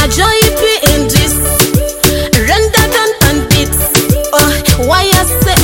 a joy in this. Render done and beats. Oh, why I say?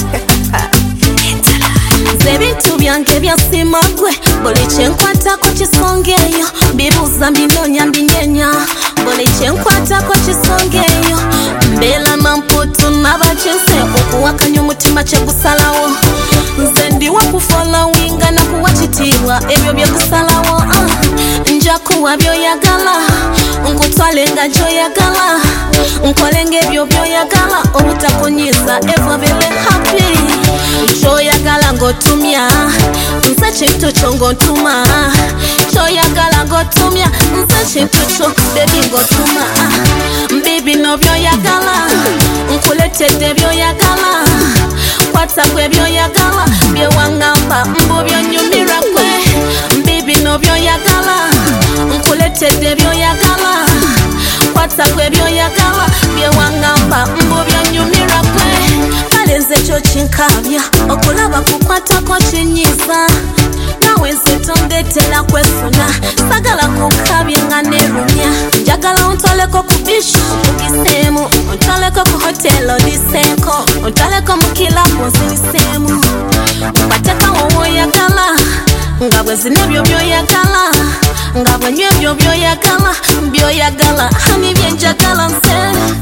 Zebintu byange byasima gwe buli kyenkwatako kisongeeyo bibuuza mbinoonya mbinyenya buli kyenkwatako kisongeeyo mbeera mamputu n'abakyese okuwakanya omutima kyegusalawo nze ndiwa kufolowinga nakuwa kitiibwa ebyo byegusalawo nja kuwa byoyagala nkutwalenga gyoyagala nkolenga ebyo byoyagala obutakunyiza ever bele happy kyoyagala ng'otumya nze kintu kyo ng'otuma kyoyagala ng'otumya nze kintu kyo bebi ng'otuma mbibi no byoyagala nkuletedde byoyagala kwata gwe byoyagala byewangamba mbu byonyumirwa gwe mbibi no byoyagala nkuletedde byoyagala kwata gwe byoyagala byewangamba mbu byonyumirwa gwe nze kyo kinkabya okulaba kukwatako kinyiza nawe nze tondetera kwefuna sagala kukabya nga nerumya njagala ontwaleko ku bisho ogiseemu ontwaleko ku hotelo odiseeko ontwaleko mu kilabu nziriseemu kwateka wowoyagala nga bwe zina ebyo byoyagala nga bwe nywa ebyo byoyagala hani byenjagala nze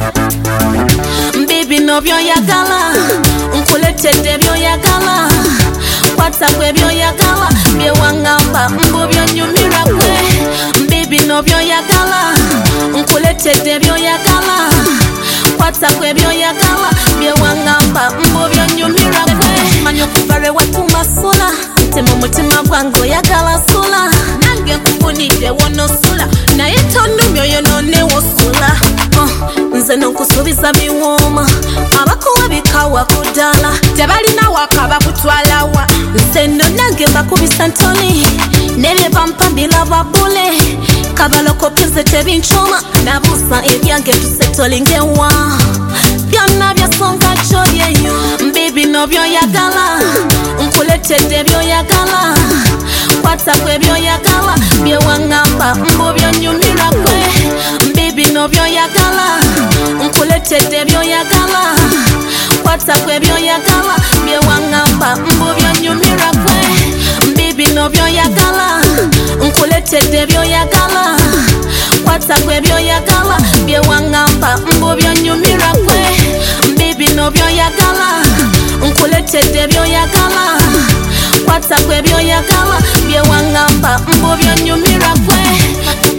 mbibi no byoyagala nkuletedde byoyagala kwata gwe byoyagala byewangamba mbu byonyumirwa gwe mbibi no byoyagala nkuletedde byoyagala kwata gwe byoyagala byewangamba mbu byonyumirwa gwe manyi okuva lwe watuma sula nti mu mutima gwange oyagala sula nange nkufunidde wonosula naye tonumya oyo nonewosula nze n'okusuubiza biwooma abakuwa bikawa ku ddala tebalina waka bakutwalawa nze nno nange mbakubisa ntoni nebye bampa mbilaba bule kabalokopize tebincuma nabuusa ebyange tusetolingewa byonna byasonga kyoyeyo mbibi no byoyagala nkuletedde byoyagala kwata gwe byoyagala byewangamba mbu byonyumirwa gwe mbibi no byoyagala nkuletedde byoyagala kwata gwe byoyagala byewangamba mbu byonyumirwa gwe mbibi no byoyagala nkuletedde byoyagala kwata gwe byoyagala byewangamba mbu byonyumirwa gwe mbibi no byoyagala nkuletedde byoyagala kwata gwe byoyagala byewangamba mbu byonyumirwa gwe